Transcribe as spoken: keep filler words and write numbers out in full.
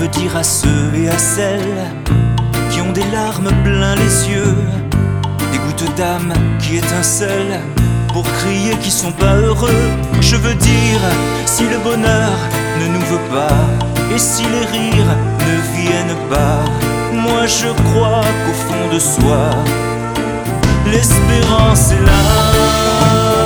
veux dire à ceux et à celles qui ont des larmes plein les yeux, des gouttes d'âme qui étincellent pour crier qu'ils sont pas heureux. Je veux dire, si le bonheur ne nous veut pas et si les rires ne viennent pas, moi je crois qu'au fond de soi, l'espérance est là.